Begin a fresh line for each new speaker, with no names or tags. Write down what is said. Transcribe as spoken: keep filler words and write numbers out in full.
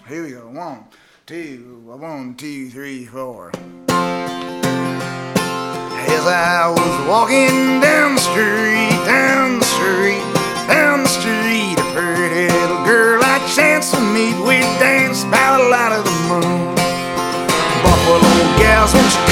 Here we go. One, two, one, two, three, four. As I was walking down the street, down the street, down the street, a pretty little girl I chanced to meet. We danced by the light of the moon. Buffalo gals, when she